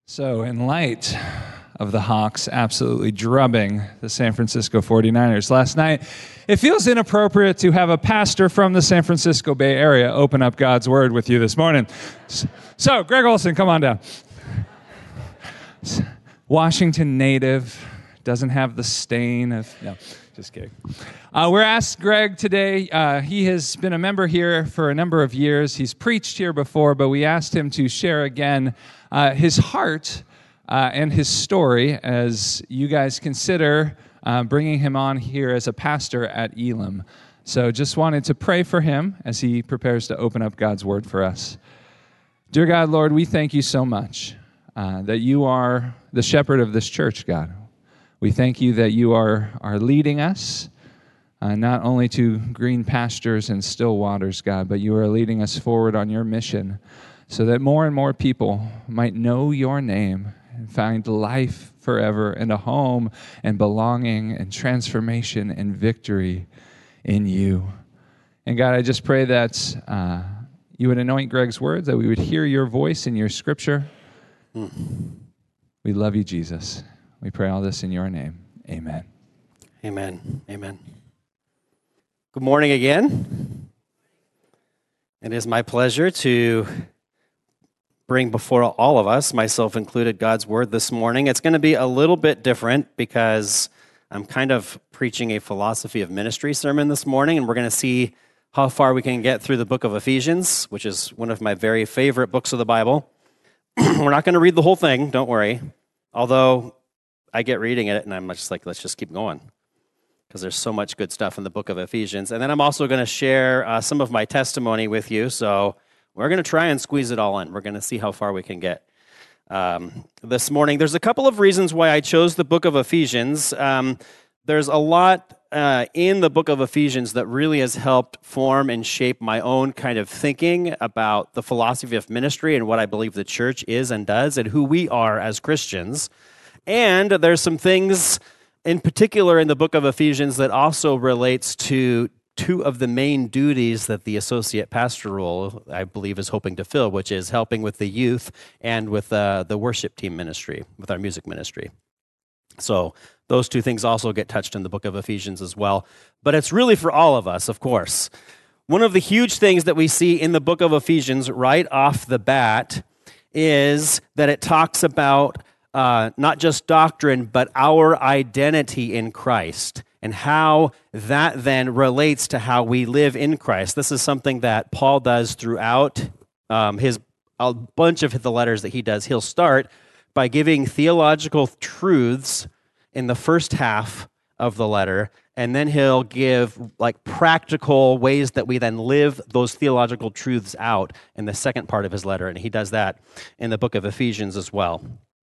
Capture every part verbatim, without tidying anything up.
So, in light of the Hawks absolutely drubbing the San Francisco forty-niners last night, it feels inappropriate to have a pastor from the San Francisco Bay Area open up God's Word with you this morning. So, Greg Olson, come on down. Washington native, doesn't have the stain of... No, just kidding. Uh, we're asked Greg today. Uh, he has been a member here for a number of years. He's preached here before, but we asked him to share again uh, his heart uh, and his story as you guys consider uh, bringing him on here as a pastor at Elam. So just wanted to pray for him as he prepares to open up God's Word for us. Dear God, Lord, we thank you so much uh, that you are the shepherd of this church, God. We thank you that you are, are leading us, uh, not only to green pastures and still waters, God, but you are leading us forward on your mission so that more and more people might know your name and find life forever and a home and belonging and transformation and victory in you. And God, I just pray that uh, you would anoint Greg's words, that we would hear your voice in your scripture. Mm. We love you, Jesus. We pray all this in your name. Amen. Amen. Amen. Good morning again. It is my pleasure to bring before all of us, myself included, God's Word this morning. It's going to be a little bit different because I'm kind of preaching a philosophy of ministry sermon this morning, and we're going to see how far we can get through the book of Ephesians, which is one of my very favorite books of the Bible. We're not going to read the whole thing, don't worry, although I get reading it, and I'm just like, let's just keep going, because there's so much good stuff in the book of Ephesians. And then I'm also going to share uh, some of my testimony with you, so we're going to try and squeeze it all in. We're going to see how far we can get um, this morning. There's a couple of reasons why I chose the book of Ephesians. Um, there's a lot uh, in the book of Ephesians that really has helped form and shape my own kind of thinking about the philosophy of ministry and what I believe the church is and does and who we are as Christians. And there's some things in particular in the book of Ephesians that also relates to two of the main duties that the associate pastor role, I believe, is hoping to fill, which is helping with the youth and with uh, the worship team ministry, with our music ministry. So those two things also get touched in the book of Ephesians as well. But it's really for all of us, of course. One of the huge things that we see in the book of Ephesians right off the bat is that it talks about Uh, not just doctrine, but our identity in Christ and how that then relates to how we live in Christ. This is something that Paul does throughout um, his a bunch of the letters that he does. He'll start by giving theological truths in the first half of the letter, and then he'll give like practical ways that we then live those theological truths out in the second part of his letter, and he does that in the book of Ephesians as well.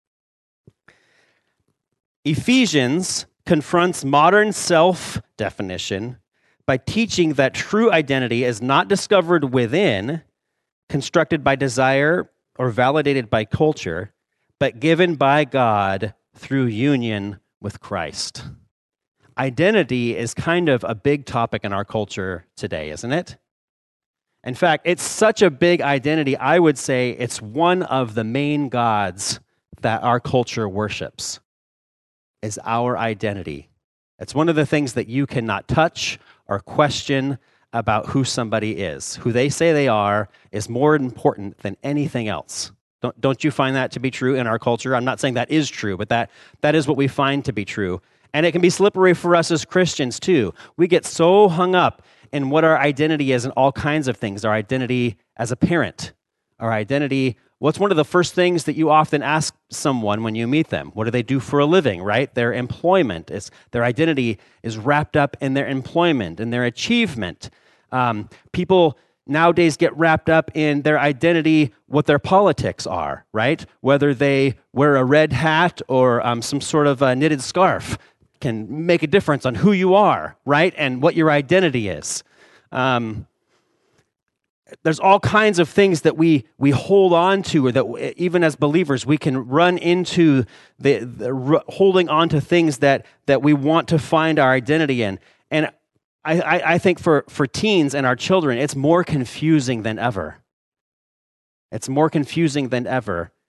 Ephesians confronts modern self-definition by teaching that true identity is not discovered within, constructed by desire, or validated by culture, but given by God through union with Christ. Identity is kind of a big topic in our culture today, isn't it? In fact, it's such a big identity, I would say it's one of the main gods that our culture worships. Is our identity. It's one of the things that you cannot touch or question about who somebody is. Who they say they are is more important than anything else. Don't, don't you find that to be true in our culture? I'm not saying that is true, but that, that is what we find to be true. And it can be slippery for us as Christians too. We get so hung up in what our identity is in all kinds of things. Our identity as a parent, our identity. What's one of the first things that you often ask someone when you meet them? What do they do for a living, right? Their employment. Is, their identity is wrapped up in their employment and their achievement. Um, people nowadays get wrapped up in their identity, what their politics are, right? Whether they wear a red hat or um, some sort of a knitted scarf can make a difference on who you are, right? And what your identity is. Um There's all kinds of things that we we hold on to, or that even as believers we can run into the, the holding on to things that that we want to find our identity in. And I, I, I think for, for teens and our children, it's more confusing than ever. It's more confusing than ever.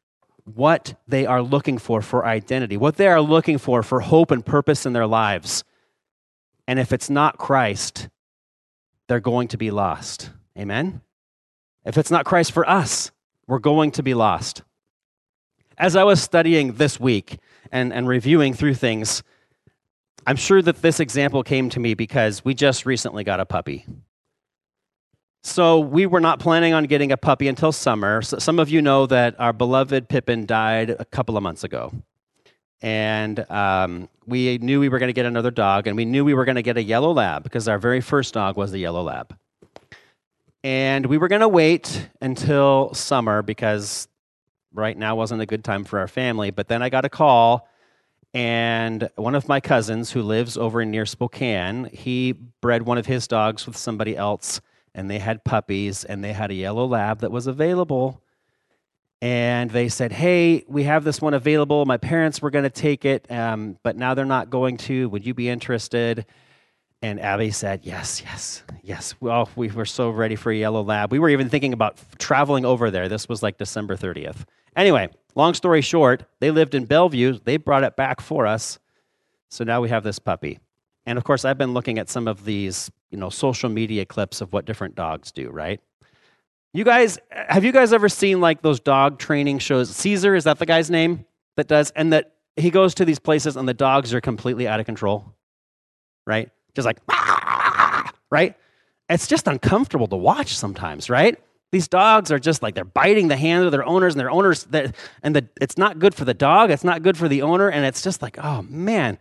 what they are looking for for identity, what they are looking for for hope and purpose in their lives. And if it's not Christ, they're going to be lost. Amen? If it's not Christ for us, we're going to be lost. As I was studying this week and, and reviewing through things, I'm sure that this example came to me because we just recently got a puppy. So we were not planning on getting a puppy until summer. So some of you know that our beloved Pippin died a couple of months ago. And um, we knew we were going to get another dog, and we knew we were going to get a yellow lab because our very first dog was the yellow lab. And we were going to wait until summer because right now wasn't a good time for our family. But then I got a call, and one of my cousins who lives over near Spokane, he bred one of his dogs with somebody else, and they had puppies, and they had a yellow lab that was available. And they said, hey, we have this one available. My parents were going to take it, um, but now they're not going to. Would you be interested? And Abby said, yes, yes, yes. Well, we were so ready for a yellow lab. We were even thinking about traveling over there. This was like December thirtieth. Anyway, long story short, they lived in Bellevue. They brought it back for us. So now we have this puppy. And of course, I've been looking at some of these, you know, social media clips of what different dogs do, right? You guys, have you guys ever seen like those dog training shows? Caesar, is that the guy's name that does? And that he goes to these places and the dogs are completely out of control, right? Just like, right? It's just uncomfortable to watch sometimes, right? These dogs are just like, they're biting the hand of their owners and their owners, and the, it's not good for the dog, it's not good for the owner, and it's just like, oh man.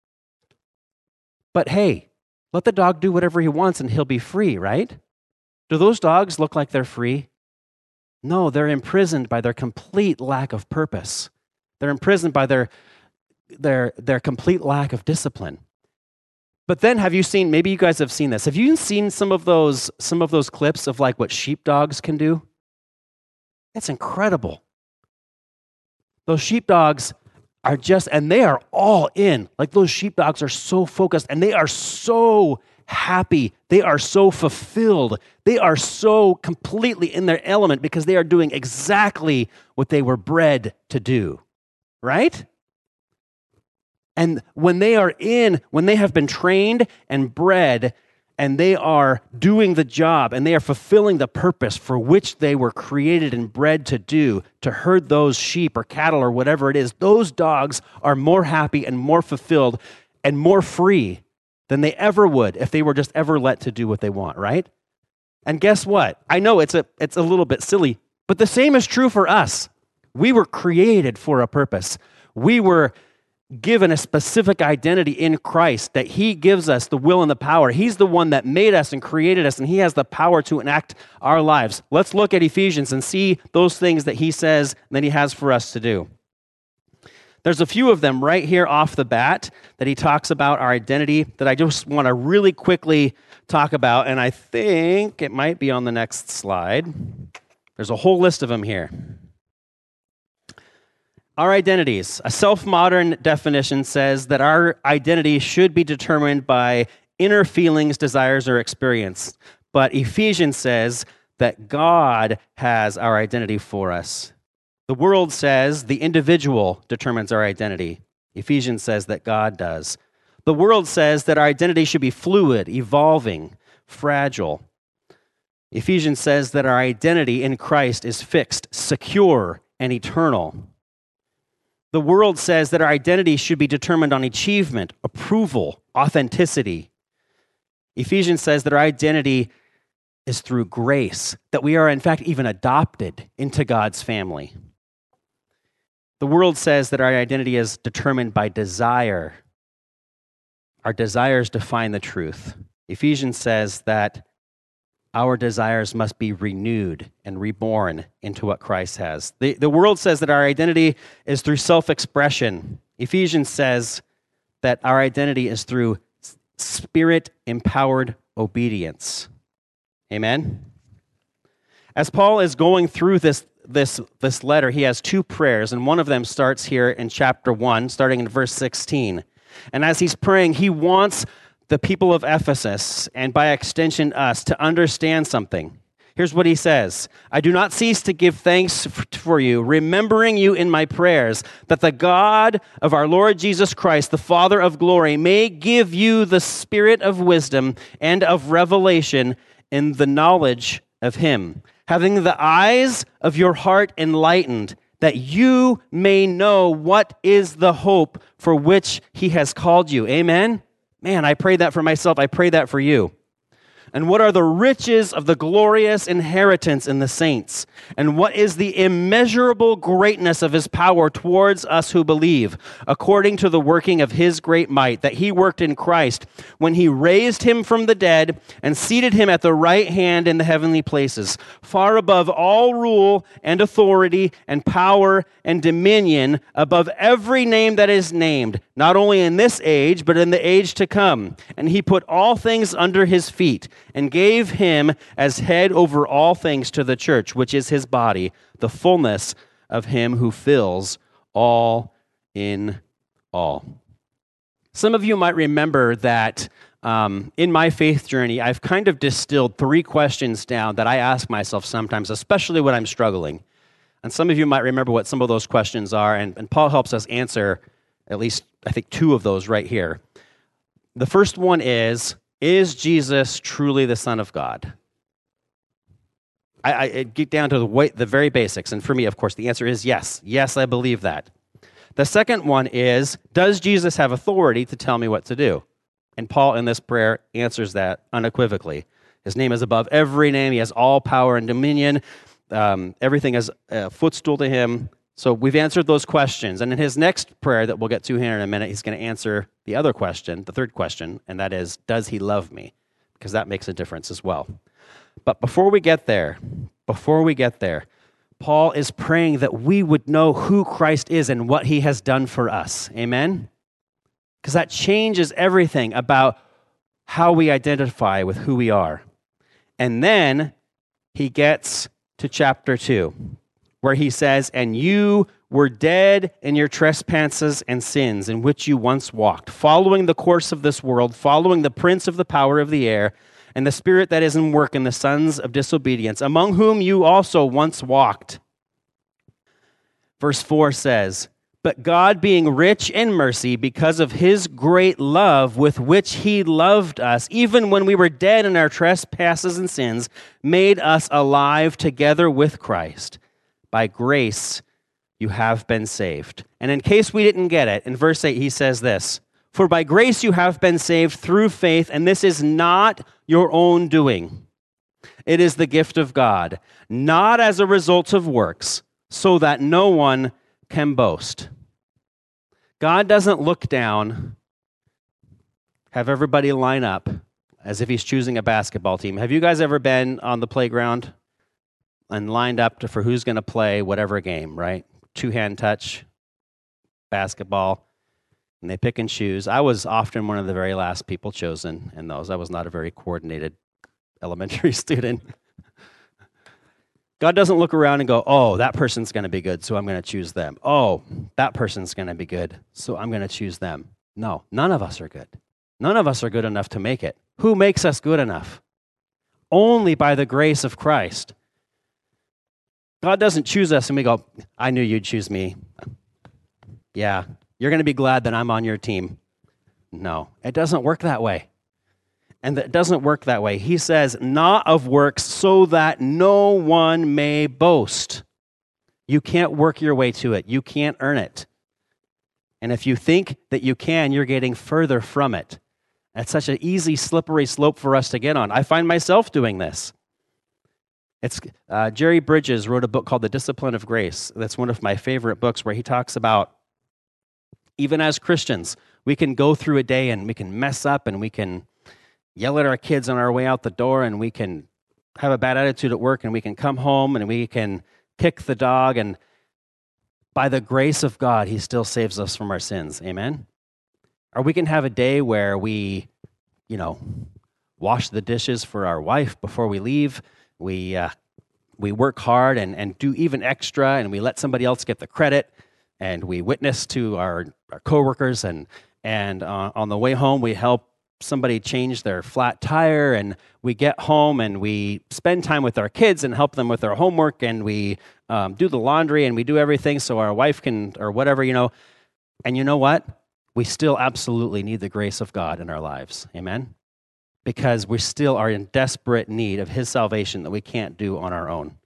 But hey, let the dog do whatever he wants and he'll be free, right? Do those dogs look like they're free? No, they're imprisoned by their complete lack of purpose. They're imprisoned by their, their, their complete lack of discipline. But then have you seen, maybe you guys have seen this, have you seen some of those, some of those clips of like what sheepdogs can do? It's incredible. Those sheepdogs are just, and they are all in. Like those sheepdogs are so focused and they are so happy. They are so fulfilled. They are so completely in their element because they are doing exactly what they were bred to do, right? And when they are in, when they have been trained and bred, and they are doing the job, and they are fulfilling the purpose for which they were created and bred to do, to herd those sheep or cattle or whatever it is, those dogs are more happy and more fulfilled and more free than they ever would if they were just ever let to do what they want, right? And guess what? I know it's a, it's a little bit silly, but the same is true for us. We were created for a purpose. We were given a specific identity in Christ, that he gives us the will and the power. He's the one that made us and created us, and he has the power to enact our lives. Let's look at Ephesians and see those things that he says that he has for us to do. There's a few of them right here off the bat that he talks about our identity that I just want to really quickly talk about, and I think it might be on the next slide. There's a whole list of them here. Our identities. A self-modern definition says that our identity should be determined by inner feelings, desires, or experience. But Ephesians says that God has our identity for us. The world says the individual determines our identity. Ephesians says that God does. The world says that our identity should be fluid, evolving, fragile. Ephesians says that our identity in Christ is fixed, secure, and eternal. The world says that our identity should be determined on achievement, approval, authenticity. Ephesians says that our identity is through grace, that we are in fact even adopted into God's family. The world says that our identity is determined by desire. Our desires define the truth. Ephesians says that our desires must be renewed and reborn into what Christ has. The, the world says that our identity is through self-expression. Ephesians says that our identity is through spirit-empowered obedience. Amen? As Paul is going through this, this, this letter, he has two prayers, and one of them starts here in chapter one, starting in verse sixteen. And as he's praying, he wants the people of Ephesus, and by extension us, to understand something. Here's what he says. I do not cease to give thanks for you, remembering you in my prayers, that the God of our Lord Jesus Christ, the Father of glory, may give you the spirit of wisdom and of revelation in the knowledge of him, having the eyes of your heart enlightened, that you may know what is the hope for which he has called you. Amen? Man, I pray that for myself. I pray that for you. And what are the riches of the glorious inheritance in the saints? And what is the immeasurable greatness of his power towards us who believe, according to the working of his great might, that he worked in Christ when he raised him from the dead and seated him at the right hand in the heavenly places, far above all rule and authority and power and dominion, above every name that is named, not only in this age, but in the age to come. And he put all things under his feet, and gave him as head over all things to the church, which is his body, the fullness of him who fills all in all. Some of you might remember that um, in my faith journey, I've kind of distilled three questions down that I ask myself sometimes, especially when I'm struggling. And some of you might remember what some of those questions are, and, and Paul helps us answer at least, I think, two of those right here. The first one is, Is Jesus truly the Son of God? I, I get down to the, way, the very basics, and for me, of course, the answer is yes. Yes, I believe that. The second one is, does Jesus have authority to tell me what to do? And Paul, in this prayer, answers that unequivocally. His name is above every name. He has all power and dominion. Um, everything is a footstool to him. So we've answered those questions. And in his next prayer that we'll get to here in a minute, he's going to answer the other question, the third question, and that is, does he love me? Because that makes a difference as well. But before we get there, before we get there, Paul is praying that we would know who Christ is and what he has done for us. Amen? Because that changes everything about how we identify with who we are. And then he gets to chapter two, where he says, and you were dead in your trespasses and sins in which you once walked, following the course of this world, following the prince of the power of the air, and the spirit that is in work in the sons of disobedience, among whom you also once walked. Verse four says, but God, being rich in mercy, because of his great love with which he loved us, even when we were dead in our trespasses and sins, made us alive together with Christ. By grace you have been saved. And in case we didn't get it, in verse eight he says this, for by grace you have been saved through faith, and this is not your own doing. It is the gift of God, not as a result of works, so that no one can boast. God doesn't look down, have everybody line up as if he's choosing a basketball team. Have you guys ever been on the playground and lined up to, for who's going to play whatever game, right? Two-hand touch, basketball, and they pick and choose. I was often one of the very last people chosen in those. I was not a very coordinated elementary student. God doesn't look around and go, oh, that person's going to be good, so I'm going to choose them. Oh, that person's going to be good, so I'm going to choose them. No, none of us are good. None of us are good enough to make it. Who makes us good enough? Only by the grace of Christ. God doesn't choose us and we go, I knew you'd choose me. Yeah, you're going to be glad that I'm on your team. No, it doesn't work that way. And it doesn't work that way. He says, not of works, so that no one may boast. You can't work your way to it. You can't earn it. And if you think that you can, you're getting further from it. That's such an easy, slippery slope for us to get on. I find myself doing this. It's uh, Jerry Bridges wrote a book called The Discipline of Grace. That's one of my favorite books, where he talks about, even as Christians, we can go through a day and we can mess up and we can yell at our kids on our way out the door, and we can have a bad attitude at work, and we can come home and we can kick the dog, and by the grace of God, he still saves us from our sins. Amen? Or we can have a day where we, you know, wash the dishes for our wife before we leave. We uh, we work hard and, and do even extra, and we let somebody else get the credit, and we witness to our, our coworkers, and, and uh, on the way home, we help somebody change their flat tire, and we get home and we spend time with our kids and help them with their homework, and we um, do the laundry and we do everything so our wife can, or whatever, you know. And you know what? We still absolutely need the grace of God in our lives. Amen? Because we still are in desperate need of his salvation that we can't do on our own.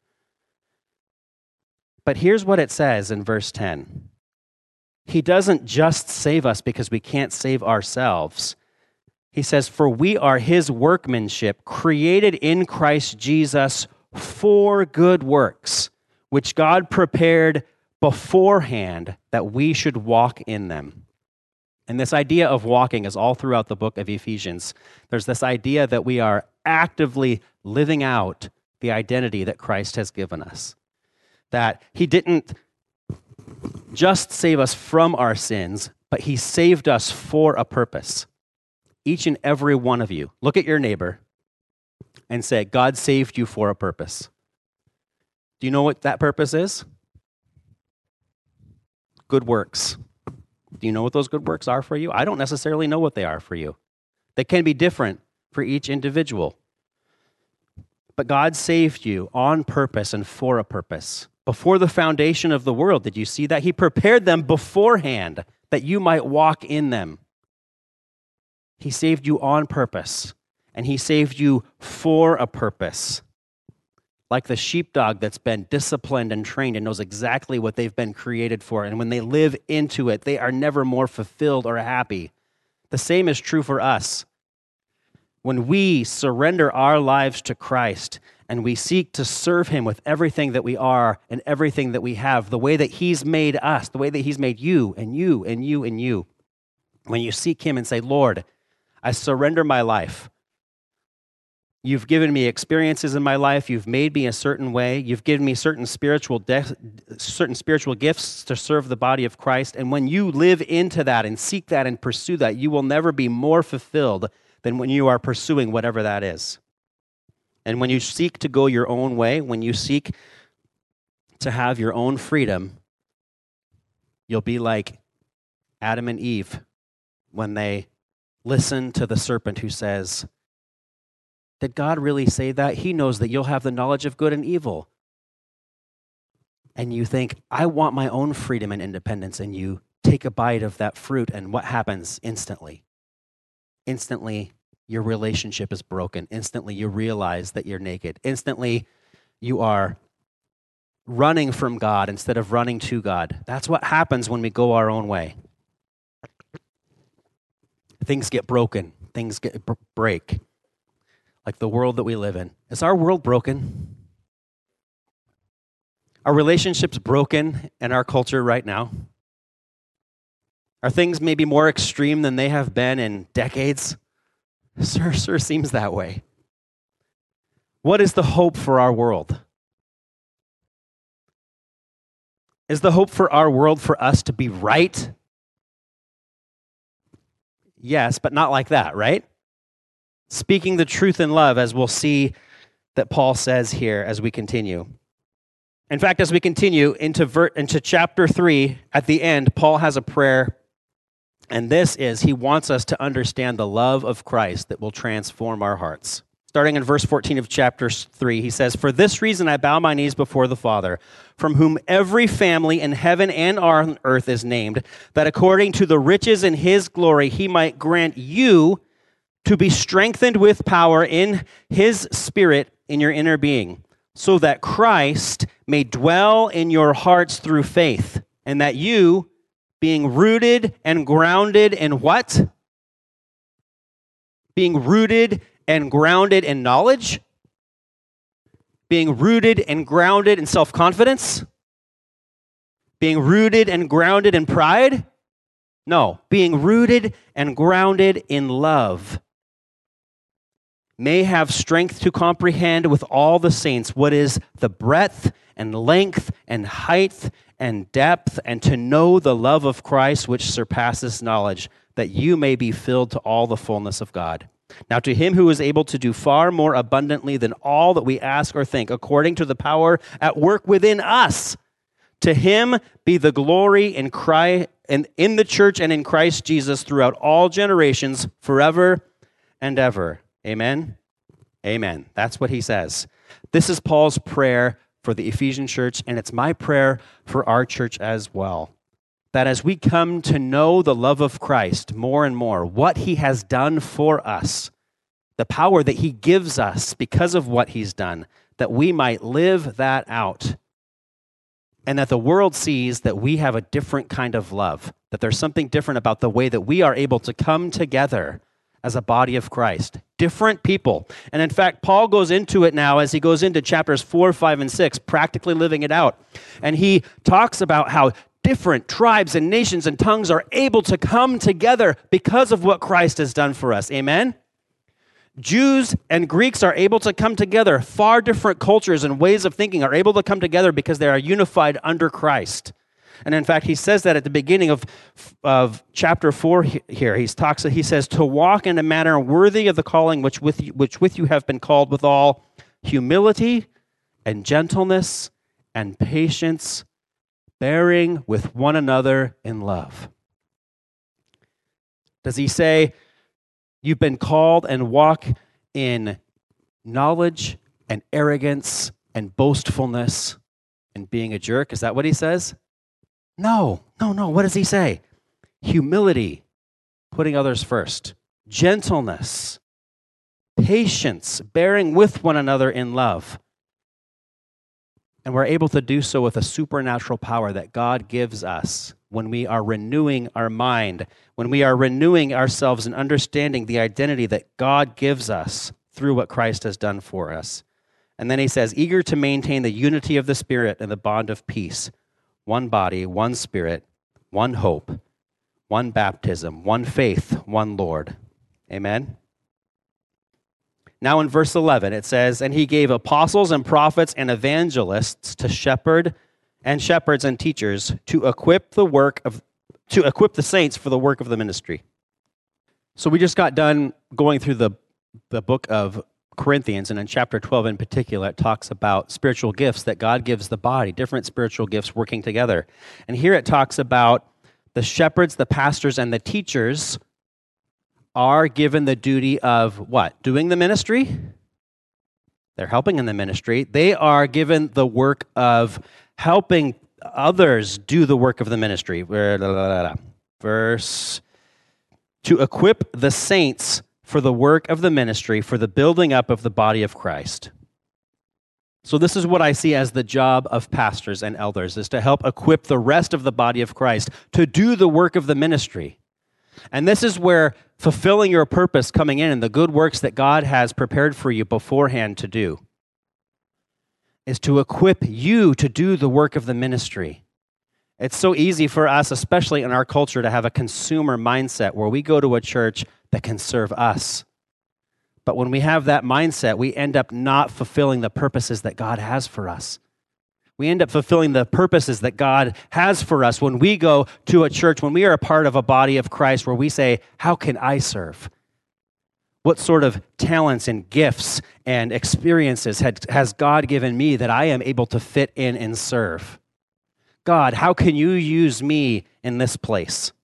But here's what it says in verse ten. He doesn't just save us because we can't save ourselves. He says, for we are his workmanship, created in Christ Jesus for good works, which God prepared beforehand that we should walk in them. And this idea of walking is all throughout the book of Ephesians. There's this idea that we are actively living out the identity that Christ has given us. That he didn't just save us from our sins, but he saved us for a purpose. Each and every one of you, look at your neighbor and say, God saved you for a purpose. Do you know what that purpose is? Good works. Do you know what those good works are for you? I don't necessarily know what they are for you. They can be different for each individual. But God saved you on purpose and for a purpose. Before the foundation of the world, did you see that? He prepared them beforehand that you might walk in them. He saved you on purpose, and he saved you for a purpose. Like the sheepdog that's been disciplined and trained and knows exactly what they've been created for, and when they live into it, they are never more fulfilled or happy. The same is true for us. When we surrender our lives to Christ and we seek to serve him with everything that we are and everything that we have, the way that he's made us, the way that he's made you and you and you and you, when you seek him and say, Lord, I surrender my life. You've given me experiences in my life. You've made me a certain way. You've given me certain spiritual de- certain spiritual gifts to serve the body of Christ. And when you live into that and seek that and pursue that, you will never be more fulfilled than when you are pursuing whatever that is. And when you seek to go your own way, when you seek to have your own freedom, you'll be like Adam and Eve when they listen to the serpent who says, did God really say that? He knows that you'll have the knowledge of good and evil. And you think, I want my own freedom and independence, and you take a bite of that fruit, and what happens instantly? Instantly, your relationship is broken. Instantly, you realize that you're naked. Instantly, you are running from God instead of running to God. That's what happens when we go our own way. Things get broken. Things get b- break. Like the world that we live in. Is our world broken? Are relationships broken in our culture right now? Are things maybe more extreme than they have been in decades? Sure, sure seems that way. What is the hope for our world? Is the hope for our world for us to be right? Yes, but not like that, right? Speaking the truth in love, as we'll see that Paul says here as we continue. In fact, as we continue into, ver- into chapter three, at the end, Paul has a prayer, and this is, he wants us to understand the love of Christ that will transform our hearts. Starting in verse fourteen of chapter three, he says, for this reason I bow my knees before the Father, from whom every family in heaven and on earth is named, that according to the riches in his glory he might grant you to be strengthened with power in his Spirit in your inner being, so that Christ may dwell in your hearts through faith, and that you, being rooted and grounded in what? Being rooted and grounded in knowledge? Being rooted and grounded in self-confidence? Being rooted and grounded in pride? No, being rooted and grounded in love. May have strength to comprehend with all the saints what is the breadth and length and height and depth, and to know the love of Christ which surpasses knowledge, that you may be filled to all the fullness of God. Now to him who is able to do far more abundantly than all that we ask or think, according to the power at work within us, to him be the glory in Christ and in the church and in Christ Jesus throughout all generations, forever and ever. Amen? Amen. That's what he says. This is Paul's prayer for the Ephesian church, and it's my prayer for our church as well. That as we come to know the love of Christ more and more, what he has done for us, the power that he gives us because of what he's done, that we might live that out. And that the world sees that we have a different kind of love, that there's something different about the way that we are able to come together as a body of Christ. Different people. And in fact, Paul goes into it now as he goes into chapters four, five, and six, practically living it out. And he talks about how different tribes and nations and tongues are able to come together because of what Christ has done for us. Amen? Jews and Greeks are able to come together. Far different cultures and ways of thinking are able to come together because they are unified under Christ. And in fact, he says that at the beginning of, of chapter four here. He talks. He says, to walk in a manner worthy of the calling which with you, which with you have been called, with all humility and gentleness and patience, bearing with one another in love. Does he say, you've been called and walk in knowledge and arrogance and boastfulness and being a jerk? Is that what he says? No, no, no. What does he say? Humility, putting others first. Gentleness, patience, bearing with one another in love. And we're able to do so with a supernatural power that God gives us when we are renewing our mind, when we are renewing ourselves and understanding the identity that God gives us through what Christ has done for us. And then he says, eager to maintain the unity of the Spirit and the bond of peace. One body, one Spirit, one hope, one baptism, one faith, one Lord. Amen? Now in verse eleven, it says, and he gave apostles and prophets and evangelists to shepherd and shepherds and teachers to equip the work of to equip the saints for the work of the ministry. So we just got done going through the, the book of Corinthians, and in chapter twelve in particular, it talks about spiritual gifts that God gives the body, different spiritual gifts working together. And here it talks about the shepherds, the pastors, and the teachers are given the duty of what? Doing the ministry? They're helping in the ministry. They are given the work of helping others do the work of the ministry. Verse, to equip the saints for the work of the ministry, for the building up of the body of Christ. So this is what I see as the job of pastors and elders, is to help equip the rest of the body of Christ to do the work of the ministry. And this is where fulfilling your purpose coming in and the good works that God has prepared for you beforehand to do is to equip you to do the work of the ministry. It's so easy for us, especially in our culture, to have a consumer mindset where we go to a church that can serve us. But when we have that mindset, we end up not fulfilling the purposes that God has for us. We end up fulfilling the purposes that God has for us when we go to a church, when we are a part of a body of Christ, where we say, how can I serve? What sort of talents and gifts and experiences had, has God given me that I am able to fit in and serve? God, how can you use me in this place?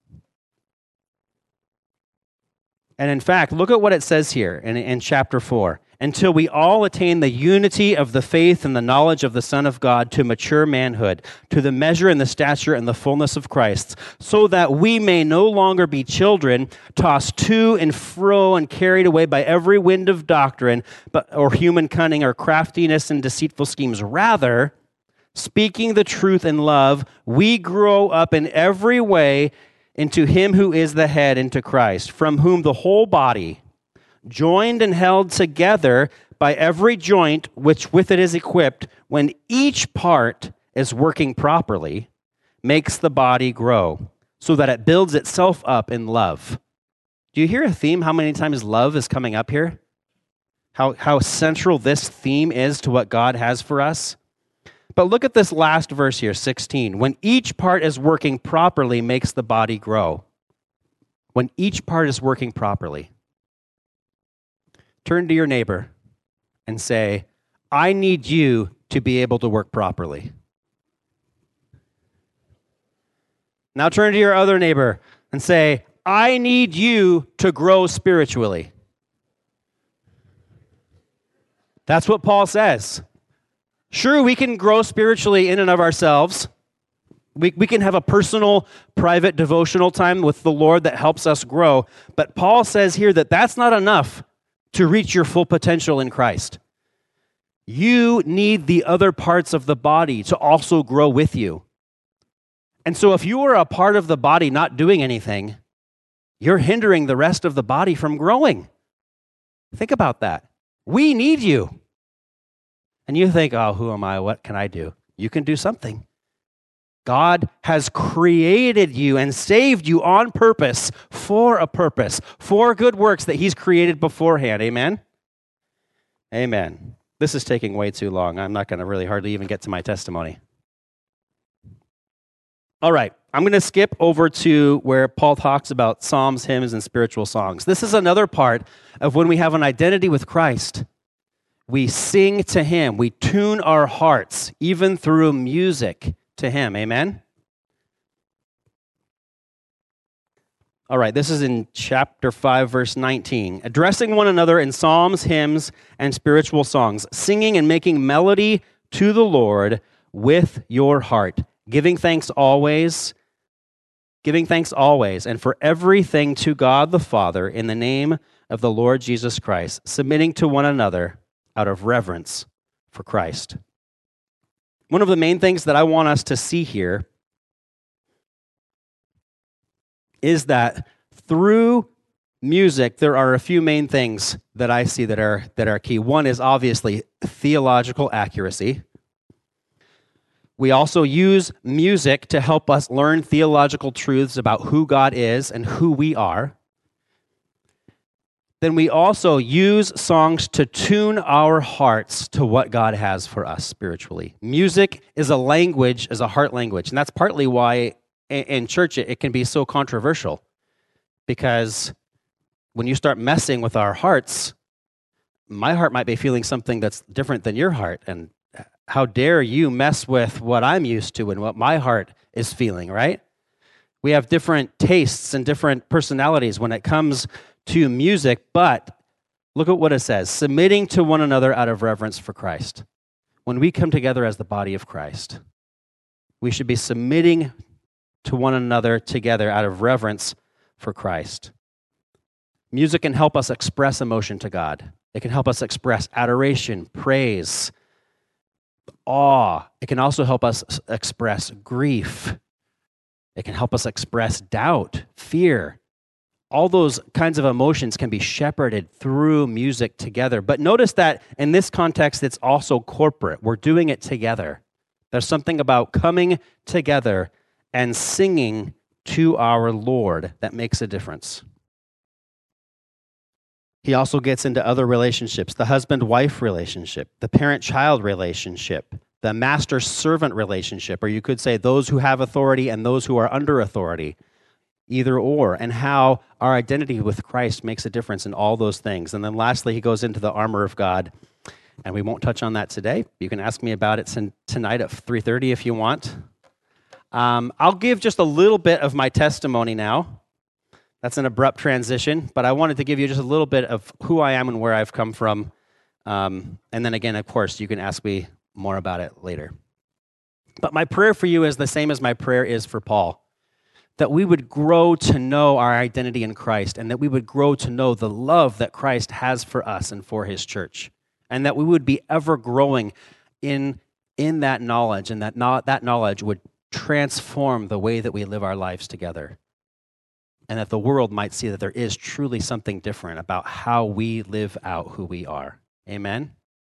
And in fact, look at what it says here in, in chapter four. Until we all attain the unity of the faith and the knowledge of the Son of God, to mature manhood, to the measure and the stature and the fullness of Christ, so that we may no longer be children, tossed to and fro and carried away by every wind of doctrine, but, or human cunning or craftiness and deceitful schemes. Rather, speaking the truth in love, we grow up in every way into him who is the head, into Christ, from whom the whole body, joined and held together by every joint which with it is equipped, when each part is working properly, makes the body grow, so that it builds itself up in love. Do you hear a theme? How many times love is coming up here? How, how central this theme is to what God has for us? But look at this last verse here, sixteen. When each part is working properly, makes the body grow. When each part is working properly. Turn to your neighbor and say, I need you to be able to work properly. Now turn to your other neighbor and say, I need you to grow spiritually. That's what Paul says. Sure, we can grow spiritually in and of ourselves. We, we can have a personal, private, devotional time with the Lord that helps us grow. But Paul says here that that's not enough to reach your full potential in Christ. You need the other parts of the body to also grow with you. And so if you are a part of the body not doing anything, you're hindering the rest of the body from growing. Think about that. We need you. And you think, oh, who am I? What can I do? You can do something. God has created you and saved you on purpose, for a purpose, for good works that he's created beforehand. Amen? Amen. This is taking way too long. I'm not going to really hardly even get to my testimony. All right, I'm going to skip over to where Paul talks about psalms, hymns, and spiritual songs. This is another part of when we have an identity with Christ. We sing to him. We tune our hearts, even through music, to him. Amen? All right, this is in chapter five, verse nineteen. Addressing one another in psalms, hymns, and spiritual songs, singing and making melody to the Lord with your heart, giving thanks always, giving thanks always, and for everything to God the Father in the name of the Lord Jesus Christ, submitting to one another out of reverence for Christ. One of the main things that I want us to see here is that through music, there are a few main things that I see that are, that are key. One is obviously theological accuracy. We also use music to help us learn theological truths about who God is and who we are. Then we also use songs to tune our hearts to what God has for us spiritually. Music is a language, is a heart language, and that's partly why in church it can be so controversial, because when you start messing with our hearts, my heart might be feeling something that's different than your heart, and how dare you mess with what I'm used to and what my heart is feeling, right? We have different tastes and different personalities when it comes to music, but look at what it says, submitting to one another out of reverence for Christ. When we come together as the body of Christ, we should be submitting to one another together out of reverence for Christ. Music can help us express emotion to God. It can help us express adoration, praise, awe. It can also help us express grief. It can help us express doubt, fear. All those kinds of emotions can be shepherded through music together. But notice that in this context, it's also corporate. We're doing it together. There's something about coming together and singing to our Lord that makes a difference. He also gets into other relationships, the husband-wife relationship, the parent-child relationship, the master-servant relationship, or you could say those who have authority and those who are under authority, either or, and how our identity with Christ makes a difference in all those things. And then lastly, he goes into the armor of God, and we won't touch on that today. You can ask me about it tonight at three thirty if you want. Um, I'll give just a little bit of my testimony now. That's an abrupt transition, but I wanted to give you just a little bit of who I am and where I've come from. Um, and then again, of course, you can ask me more about it later. But my prayer for you is the same as my prayer is for Paul, that we would grow to know our identity in Christ, and that we would grow to know the love that Christ has for us and for his church, and that we would be ever growing in, in that knowledge, and that, no, that knowledge would transform the way that we live our lives together, and that the world might see that there is truly something different about how we live out who we are. Amen?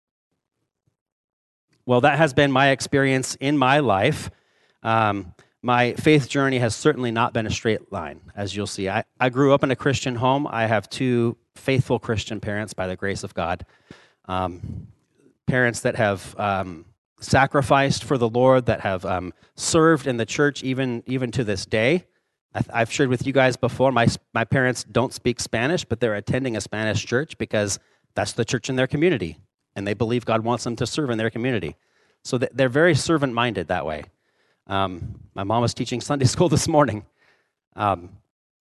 Well, that has been my experience in my life. Um, my faith journey has certainly not been a straight line, as you'll see. I, I grew up in a Christian home. I have two faithful Christian parents by the grace of God, um, parents that have um, sacrificed for the Lord, that have um, served in the church even, even to this day. I, I've shared with you guys before, my, my parents don't speak Spanish, but they're attending a Spanish church because that's the church in their community, and they believe God wants them to serve in their community. So they're very servant-minded that way. Um, my mom was teaching Sunday school this morning. Um,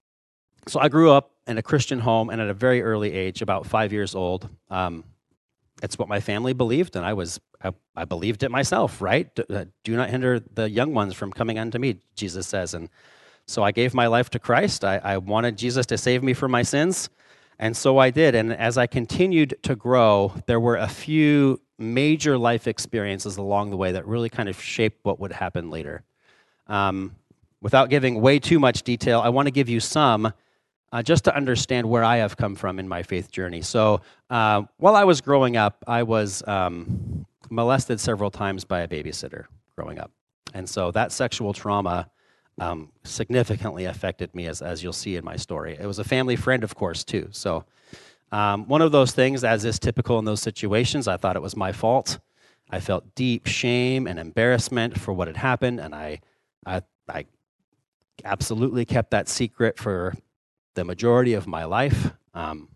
so I grew up in a Christian home, and at a very early age, about five years old, um, it's what my family believed, and I was I, I believed it myself, right? Do, uh, do not hinder the young ones from coming unto me, Jesus says. And so I gave my life to Christ. I, I wanted Jesus to save me from my sins, and so I did. And as I continued to grow, there were a few major life experiences along the way that really kind of shaped what would happen later. Um, without giving way too much detail, I want to give you some uh, just to understand where I have come from in my faith journey. So uh, while I was growing up, I was um, molested several times by a babysitter growing up. And so that sexual trauma um, significantly affected me, as, as you'll see in my story. It was a family friend, of course, too. So um, one of those things, as is typical in those situations, I thought it was my fault. I felt deep shame and embarrassment for what had happened, and I, I, I absolutely kept that secret for the majority of my life. Um,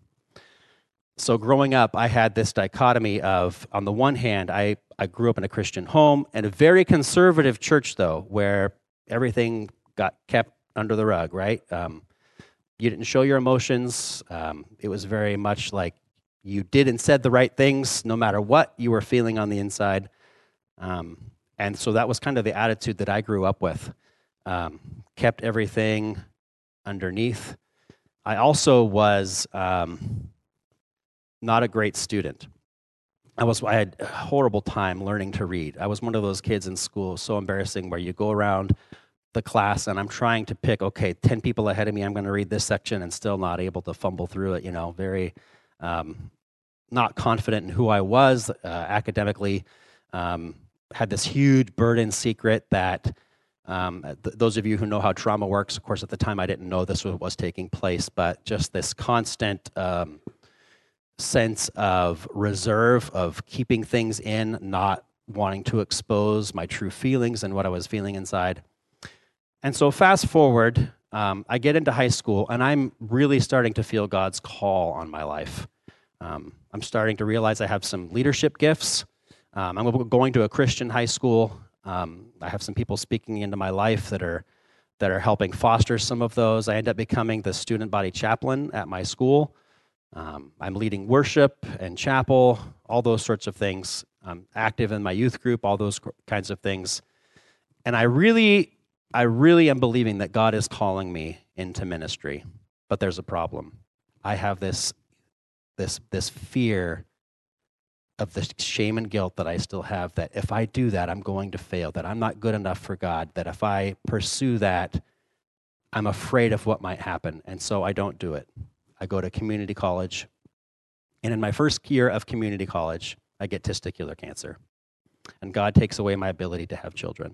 so growing up, I had this dichotomy of, on the one hand, I, I grew up in a Christian home and a very conservative church, though, where everything got kept under the rug, right? Um, you didn't show your emotions. Um, it was very much like you did and said the right things no matter what you were feeling on the inside. Um, and so that was kind of the attitude that I grew up with. Um, kept everything underneath. I also was um, not a great student. I was I had a horrible time learning to read. I was one of those kids in school, so embarrassing, where you go around the class and I'm trying to pick, okay, ten people ahead of me, I'm going to read this section, and still not able to fumble through it, you know, very um, not confident in who I was uh, academically. Um, had this huge burden secret that Um, th- those of you who know how trauma works, of course, at the time I didn't know this was, was taking place, but just this constant um, sense of reserve, of keeping things in, not wanting to expose my true feelings and what I was feeling inside. And so fast forward, um, I get into high school, and I'm really starting to feel God's call on my life. Um, I'm starting to realize I have some leadership gifts. Um, I'm going to a Christian high school. Um, I have some people speaking into my life that are that are helping foster some of those. I end up becoming the student body chaplain at my school. Um, I'm leading worship and chapel, all those sorts of things. I'm active in my youth group, all those kinds of things. And I really, I really am believing that God is calling me into ministry. But there's a problem. I have this, this, this fear of the shame and guilt that I still have, that if I do that, I'm going to fail, that I'm not good enough for God, that if I pursue that, I'm afraid of what might happen, and so I don't do it. I go to community college, and in my first year of community college, I get testicular cancer, and God takes away my ability to have children.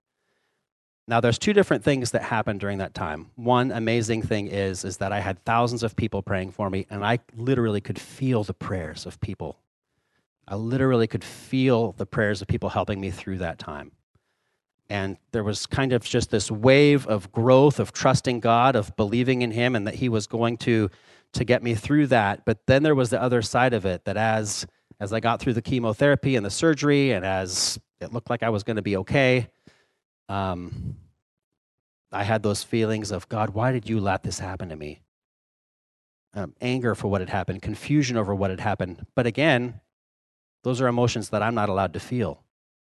Now, there's two different things that happened during that time. One amazing thing is, is that I had thousands of people praying for me, and I literally could feel the prayers of people. I literally could feel the prayers of people helping me through that time. And there was kind of just this wave of growth, of trusting God, of believing in Him, and that He was going to, to get me through that. But then there was the other side of it, that as, as I got through the chemotherapy and the surgery, and as it looked like I was going to be okay, um, I had those feelings of, God, why did you let this happen to me? Um, anger for what had happened, confusion over what had happened. But again, those are emotions that I'm not allowed to feel.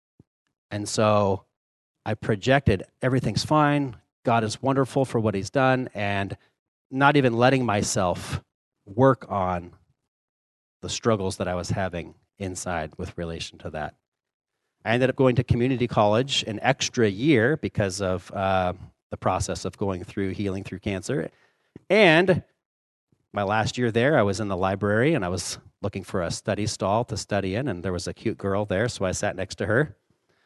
And so I projected, everything's fine, God is wonderful for what He's done, and not even letting myself work on the struggles that I was having inside with relation to that. I ended up going to community college an extra year because of uh, the process of going through healing through cancer. And my last year there, I was in the library, and I was looking for a study stall to study in, and there was a cute girl there, so I sat next to her.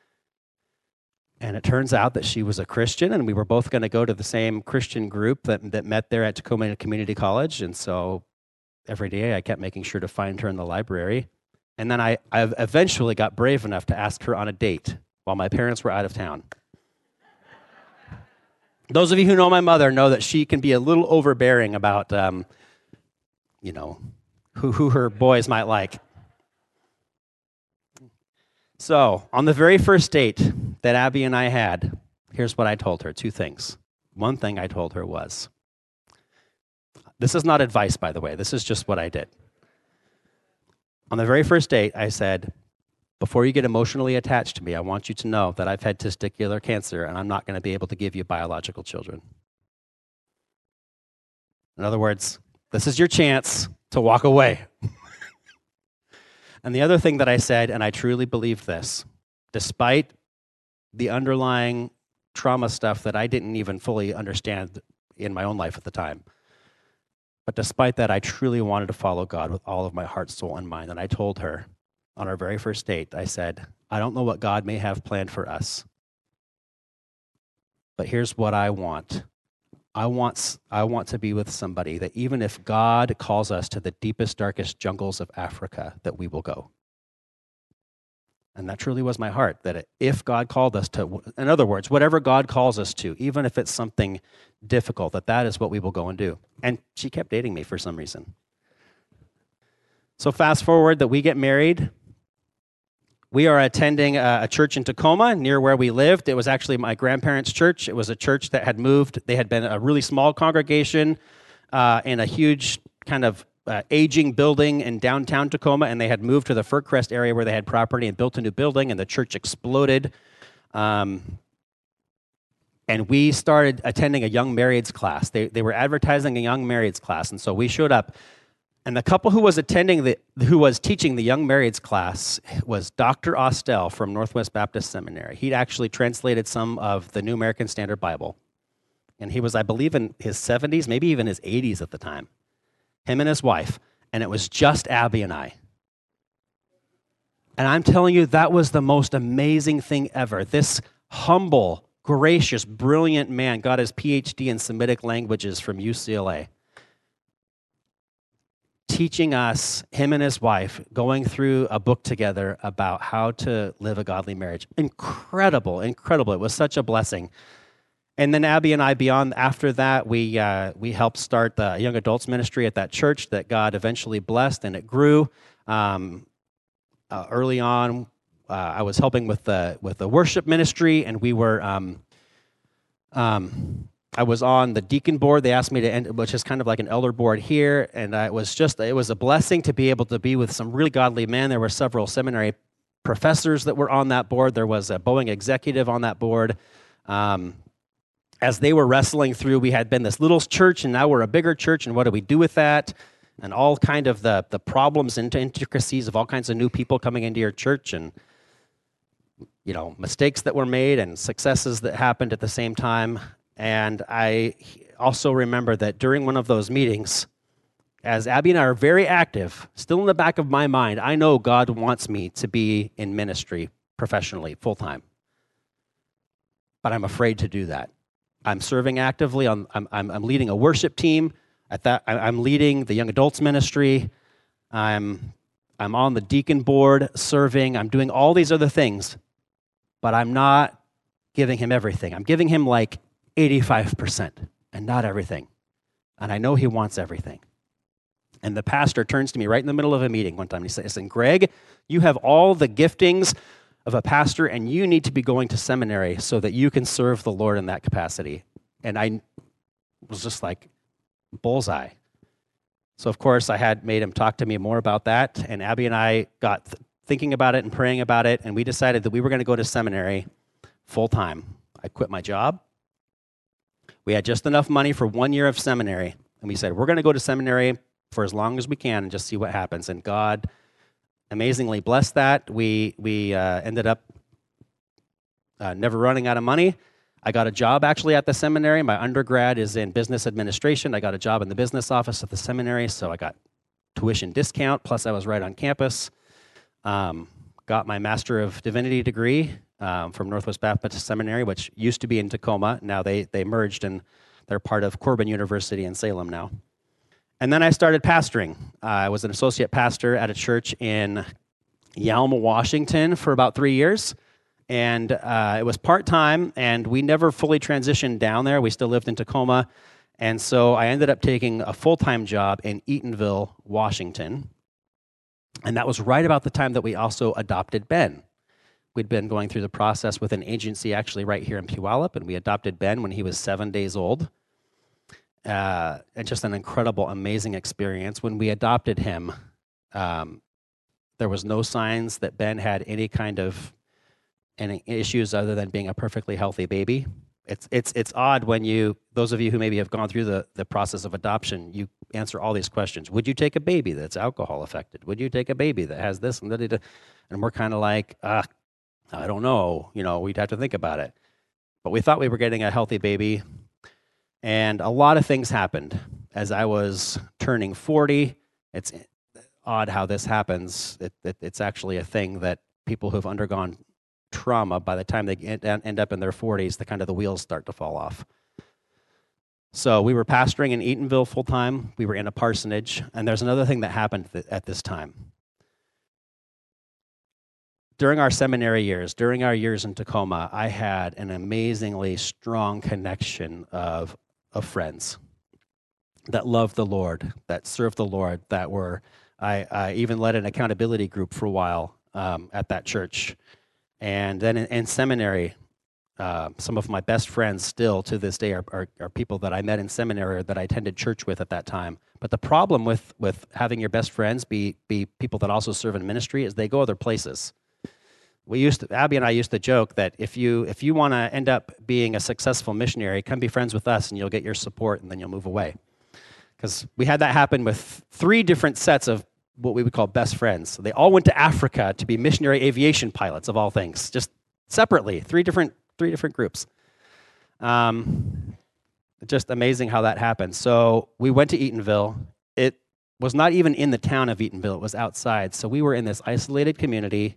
And it turns out that she was a Christian, and we were both going to go to the same Christian group that, that met there at Tacoma Community College. And so every day I kept making sure to find her in the library. And then I, I eventually got brave enough to ask her on a date while my parents were out of town. Those of you who know my mother know that she can be a little overbearing about, um, you know, who, who her boys might like. So, on the very first date that Abby and I had, here's what I told her, two things. One thing I told her was, this is not advice, by the way, this is just what I did. On the very first date, I said, before you get emotionally attached to me, I want you to know that I've had testicular cancer and I'm not going to be able to give you biological children. In other words, this is your chance to walk away. And the other thing that I said, and I truly believed this, despite the underlying trauma stuff that I didn't even fully understand in my own life at the time, but despite that, I truly wanted to follow God with all of my heart, soul, and mind. And I told her on our very first date, I said, I don't know what God may have planned for us, but here's what I want. I want, I want to be with somebody that even if God calls us to the deepest, darkest jungles of Africa, that we will go. And that truly was my heart, that if God called us to, in other words, whatever God calls us to, even if it's something difficult, that that is what we will go and do. And she kept dating me for some reason. So fast forward that we get married. We are attending a, a church in Tacoma near where we lived. It was actually my grandparents' church. It was a church that had moved. They had been a really small congregation uh, in a huge kind of uh, aging building in downtown Tacoma, and they had moved to the Fir Crest area where they had property and built a new building, and the church exploded. Um, and we started attending a young marrieds class. They, they were advertising a young marrieds class, and so we showed up. And the couple who was attending the, who was teaching the young marrieds class was Doctor Austell from Northwest Baptist Seminary. He'd actually translated some of the New American Standard Bible. And he was, I believe, in his seventies, maybe even his eighties at the time. Him and his wife. And it was just Abby and I. And I'm telling you, that was the most amazing thing ever. This humble, gracious, brilliant man got his P H D in Semitic languages from U C L A. Teaching us, him and his wife, going through a book together about how to live a godly marriage. Incredible, incredible. It was such a blessing. And then Abby and I, beyond after that, we uh, we helped start the young adults ministry at that church that God eventually blessed, and it grew. Um, uh, early on, uh, I was helping with the with the worship ministry, and we were. Um, um, I was on the deacon board. They asked me to end, which is kind of like an elder board here, and I was just, it was a blessing to be able to be with some really godly men. There were several seminary professors that were on that board. There was a Boeing executive on that board. Um, as they were wrestling through, we had been this little church, and now we're a bigger church, and what do we do with that? And all kind of the, the problems and intricacies of all kinds of new people coming into your church, and you know, mistakes that were made and successes that happened at the same time. And I also remember that during one of those meetings, as Abby and I are very active, still in the back of my mind, I know God wants me to be in ministry professionally, full-time. But I'm afraid to do that. I'm serving actively. On, I'm, I'm, I'm leading a worship team. At that, I'm leading the young adults ministry. I'm, I'm on the deacon board serving. I'm doing all these other things. But I'm not giving him everything. I'm giving him like eighty-five percent and not everything. And I know he wants everything. And the pastor turns to me right in the middle of a meeting one time. And he says, listen, Greg, you have all the giftings of a pastor, and you need to be going to seminary so that you can serve the Lord in that capacity. And I was just like, bullseye. So, of course, I had made him talk to me more about that. And Abby and I got th- thinking about it and praying about it. And we decided that we were going to go to seminary full time. I quit my job. We had just enough money for one year of seminary, and we said, we're going to go to seminary for as long as we can and just see what happens. And God amazingly blessed that. We we uh, ended up uh, never running out of money. I got a job actually at the seminary. My undergrad is in business administration. I got a job in the business office at the seminary, so I got tuition discount, plus I was right on campus. Um, got my Master of Divinity degree Um, from Northwest Baptist Seminary, which used to be in Tacoma. Now they they merged, and they're part of Corbin University in Salem now. And then I started pastoring. Uh, I was an associate pastor at a church in Yalma, Washington for about three years. And uh, it was part-time, and we never fully transitioned down there. We still lived in Tacoma. And so I ended up taking a full-time job in Eatonville, Washington. And that was right about the time that we also adopted Ben. We'd been going through the process with an agency actually right here in Puyallup, and we adopted Ben when he was seven days old. Uh, and just an incredible, amazing experience. When we adopted him, um, There was no signs that Ben had any kind of any issues other than being a perfectly healthy baby. It's it's it's odd when you, those of you who maybe have gone through the, the process of adoption, you answer all these questions. Would you take a baby that's alcohol affected? Would you take a baby that has this and that? And we're kind of like, ah, I don't know. You know, we'd have to think about it. But we thought we were getting a healthy baby. And a lot of things happened. As I was turning forty, it's odd how this happens. It, it, it's actually a thing that people who've undergone trauma, by the time they end, end up in their forties, the kind of the wheels start to fall off. So we were pastoring in Eatonville full time. We were in a parsonage. And there's another thing that happened th- at this time. During our seminary years, during our years in Tacoma, I had an amazingly strong connection of, of friends that loved the Lord, that served the Lord, that were, I, I even led an accountability group for a while um, at that church. And then in, in seminary, uh, some of my best friends still to this day are, are, are people that I met in seminary or that I attended church with at that time. But the problem with, with having your best friends be, be people that also serve in ministry is they go other places. We used to, Abby and I used to joke that if you if you want to end up being a successful missionary, come be friends with us and you'll get your support and then you'll move away. Because we had that happen with three different sets of what we would call best friends. So they all went to Africa to be missionary aviation pilots, of all things, just separately, three different three different groups. Um, just amazing how that happened. So we went to Eatonville. It was not even in the town of Eatonville. It was outside. So we were in this isolated community.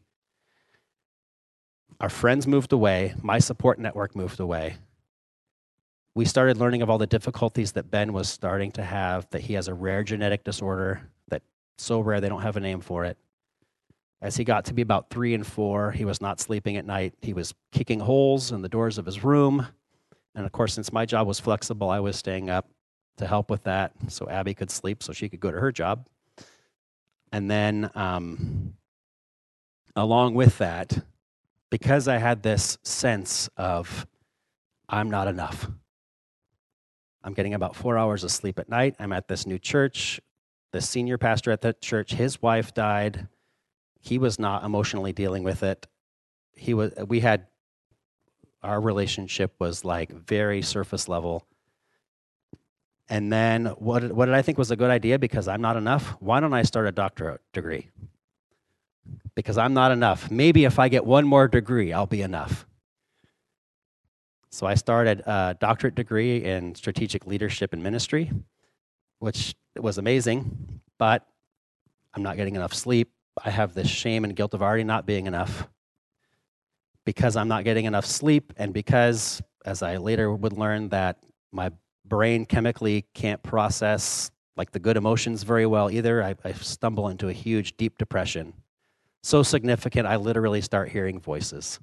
Our friends moved away. My support network moved away. We started learning of all the difficulties that Ben was starting to have, that he has a rare genetic disorder, that so rare they don't have a name for it. As he got to be about three and four, he was not sleeping at night. He was kicking holes in the doors of his room. And of course, since my job was flexible, I was staying up to help with that so Abby could sleep so she could go to her job. And then um, along with that, because I had this sense of I'm not enough. I'm getting about four hours of sleep at night. I'm at this new church. The senior pastor at that church, his wife died. He was not emotionally dealing with it. He was. We had, our relationship was like very surface level. And then what, what did I think was a good idea? Because I'm not enough, why don't I start a doctorate degree? Because I'm not enough. Maybe if I get one more degree, I'll be enough. So I started a doctorate degree in strategic leadership and ministry, which was amazing, but I'm not getting enough sleep. I have this shame and guilt of already not being enough. Because I'm not getting enough sleep, and because, as I later would learn, that my brain chemically can't process like the good emotions very well either, I, I stumble into a huge, deep depression. So significant, I literally start hearing voices.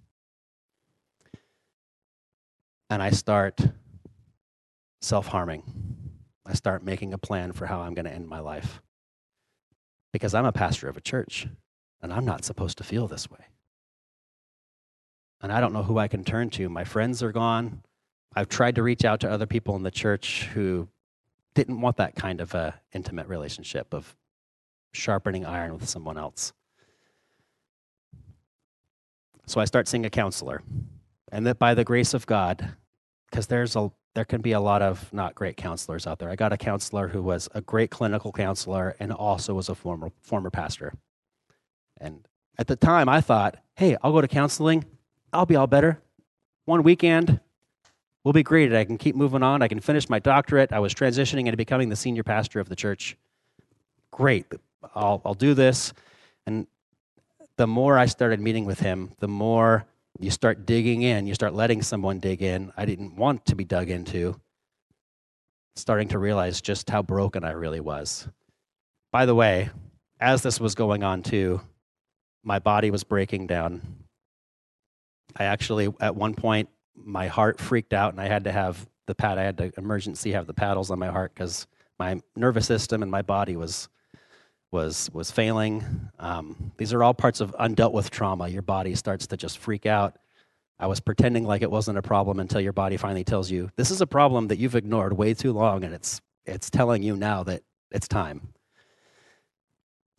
And I start self-harming. I start making a plan for how I'm going to end my life. Because I'm a pastor of a church, and I'm not supposed to feel this way. And I don't know who I can turn to. My friends are gone. I've tried to reach out to other people in the church who didn't want that kind of a intimate relationship of sharpening iron with someone else. So I start seeing a counselor. And that by the grace of God, because there's a there can be a lot of not great counselors out there. I got a counselor who was a great clinical counselor and also was a former former pastor. And at the time, I thought, hey, I'll go to counseling. I'll be all better. One weekend, we'll be great. I can keep moving on. I can finish my doctorate. I was transitioning into becoming the senior pastor of the church. Great. I'll I'll do this. And the more I started meeting with him, the more you start digging in, you start letting someone dig in. I didn't want to be dug into. Starting to realize just how broken I really was. By the way, as this was going on too, my body was breaking down. I actually, at one point, my heart freaked out and I had to have the pad, I had to emergency have the paddles on my heart because my nervous system and my body was was was failing. Um, these are all parts of undealt with trauma. Your body starts to just freak out. I was pretending like it wasn't a problem until your body finally tells you, this is a problem that you've ignored way too long, and it's it's telling you now that it's time.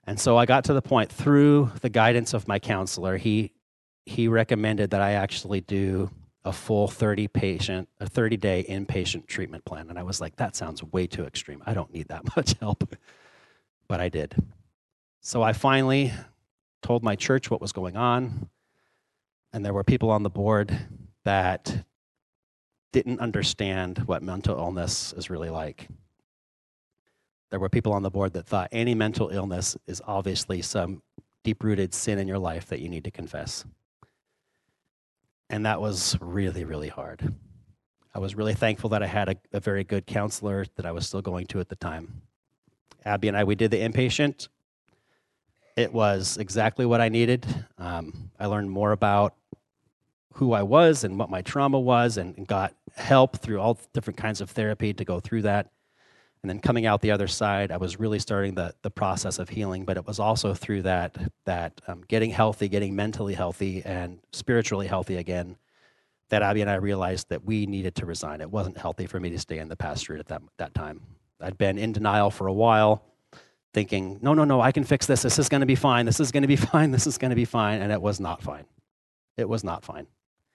And so I got to the point, through the guidance of my counselor, he he recommended that I actually do a full thirty patient, a thirty day inpatient treatment plan. And I was like, that sounds way too extreme. I don't need that much help. But I did. So I finally told my church what was going on. And there were people on the board that didn't understand what mental illness is really like. There were people on the board that thought any mental illness is obviously some deep-rooted sin in your life that you need to confess. And that was really, really hard. I was really thankful that I had a, a very good counselor that I was still going to at the time. Abby and I, we did the inpatient. It was exactly what I needed. Um, I learned more about who I was and what my trauma was, and, and got help through all different kinds of therapy to go through that. And then coming out the other side, I was really starting the, the process of healing, but it was also through that, that um, getting healthy, getting mentally healthy and spiritually healthy again, that Abby and I realized that we needed to resign. It wasn't healthy for me to stay in the pastorate at that, that time. I'd been in denial for a while, thinking, no, no, no, I can fix this. This is going to be fine. This is going to be fine. This is going to be fine. And it was not fine. It was not fine.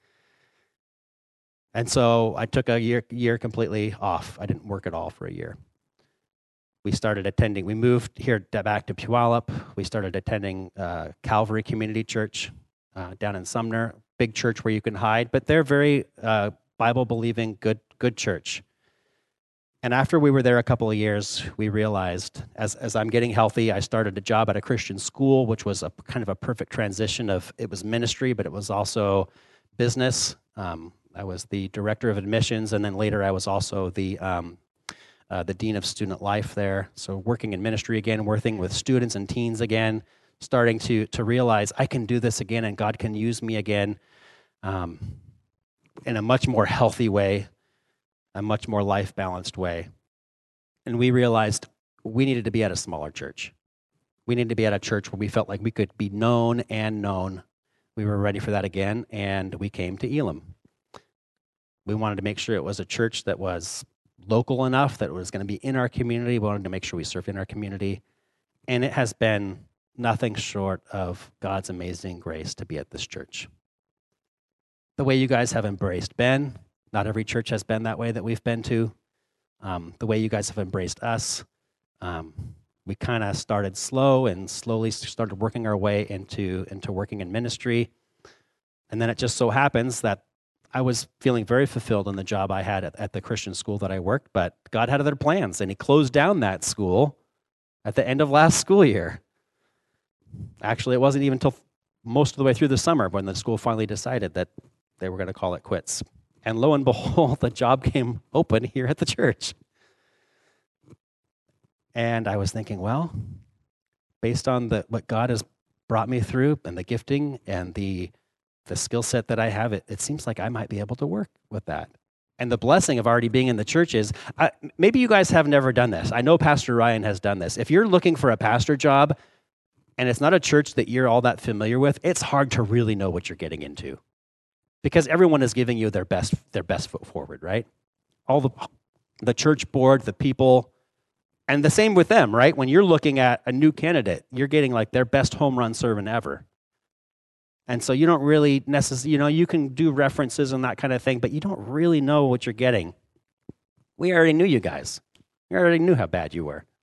And so I took a year, year completely off. I didn't work at all for a year. We started attending, we moved here back to Puyallup. We started attending uh, Calvary Community Church uh, down in Sumner, big church where you can hide, but they're very uh, Bible-believing, good, good church. And after we were there a couple of years, we realized, as, as I'm getting healthy, I started a job at a Christian school, which was a kind of a perfect transition of, it was ministry, but it was also business. Um, I was the director of admissions, and then later I was also the um, Uh, the dean of student life there, so working in ministry again, working with students and teens again, starting to to realize I can do this again and God can use me again um, in a much more healthy way, a much more life-balanced way. And we realized we needed to be at a smaller church. We needed to be at a church where we felt like we could be known and known. We were ready for that again, and we came to Elam. We wanted to make sure it was a church that was local enough, that it was going to be in our community. We wanted to make sure we served in our community. And it has been nothing short of God's amazing grace to be at this church. The way you guys have embraced Ben, not every church has been that way that we've been to. Um, the way you guys have embraced us, um, we kind of started slow and slowly started working our way into, into working in ministry. And then it just so happens that I was feeling very fulfilled in the job I had at, at the Christian school that I worked, but God had other plans, and he closed down that school at the end of last school year. Actually, it wasn't even until most of the way through the summer when the school finally decided that they were going to call it quits. And lo and behold, the job came open here at the church. And I was thinking, well, based on the what God has brought me through and the gifting and the the skill set that I have, it, it seems like I might be able to work with that. And the blessing of already being in the church is, uh, maybe you guys have never done this. I know Pastor Ryan has done this. If you're looking for a pastor job and it's not a church that you're all that familiar with, it's hard to really know what you're getting into because everyone is giving you their best, their best foot forward, right? All the, the church board, the people, and the same with them, right? When you're looking at a new candidate, you're getting like their best home run servant ever. And so you don't really necessarily, you know, you can do references and that kind of thing, but you don't really know what you're getting. We already knew you guys. We already knew how bad you were.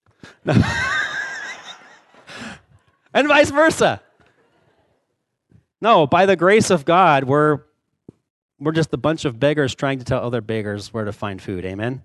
And vice versa. No, by the grace of God, we're we're just a bunch of beggars trying to tell other beggars where to find food. Amen?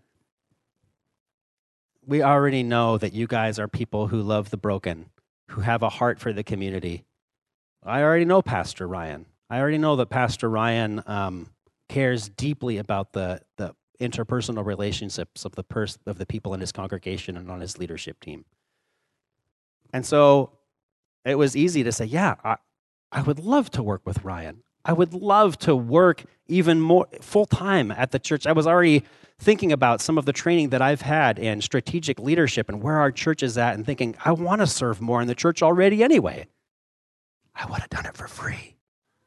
We already know that you guys are people who love the broken, who have a heart for the community. I already know Pastor Ryan. I already know that Pastor Ryan um, cares deeply about the, the interpersonal relationships of the pers- of the people in his congregation and on his leadership team. And so it was easy to say, yeah, I, I would love to work with Ryan. I would love to work even more full-time at the church. I was already thinking about some of the training that I've had in strategic leadership and where our church is at and thinking, I want to serve more in the church already anyway. I would have done it for free.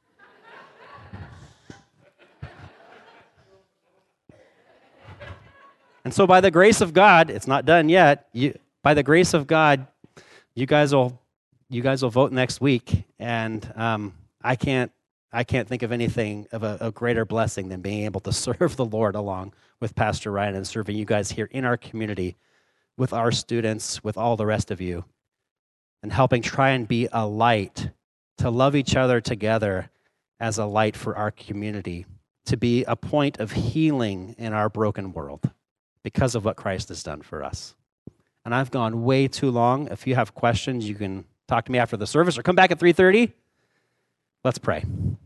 And so by the grace of God, it's not done yet. You, by the grace of God, you guys will you guys will vote next week, and um, I can't I can't think of anything of a, a greater blessing than being able to serve the Lord along with Pastor Ryan and serving you guys here in our community, with our students, with all the rest of you, and helping try and be a light, to love each other together as a light for our community, to be a point of healing in our broken world because of what Christ has done for us. And I've gone way too long. If you have questions, you can talk to me after the service or come back at three thirty. Let's pray.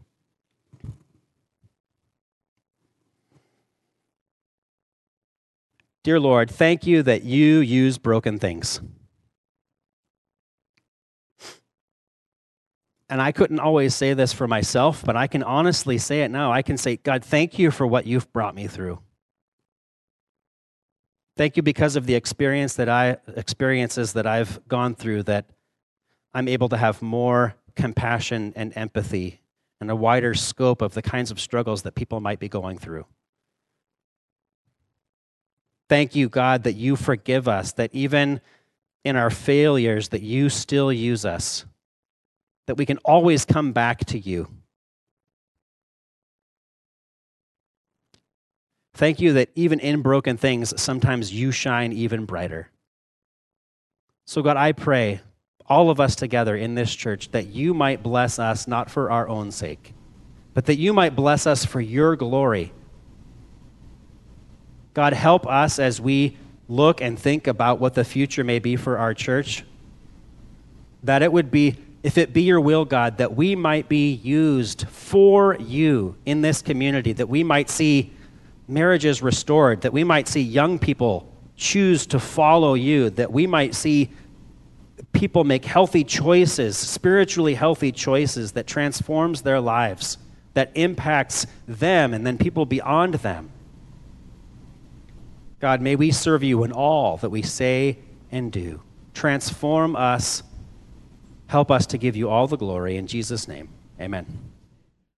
Dear Lord, thank you that you use broken things. And I couldn't always say this for myself, but I can honestly say it now. I can say, God, thank you for what you've brought me through. Thank you because of the experience that I experiences that I've gone through, that I'm able to have more compassion and empathy and a wider scope of the kinds of struggles that people might be going through. Thank you, God, that you forgive us, that even in our failures, that you still use us, that we can always come back to you. Thank you that even in broken things, sometimes you shine even brighter. So God, I pray, all of us together in this church, that you might bless us not for our own sake, but that you might bless us for your glory. God, help us as we look and think about what the future may be for our church, that it would be, if it be your will, God, that we might be used for you in this community, that we might see marriages restored, that we might see young people choose to follow you, that we might see people make healthy choices, spiritually healthy choices that transforms their lives, that impacts them and then people beyond them. God, may we serve you in all that we say and do. Transform us. Help us to give you all the glory. In Jesus' name, amen.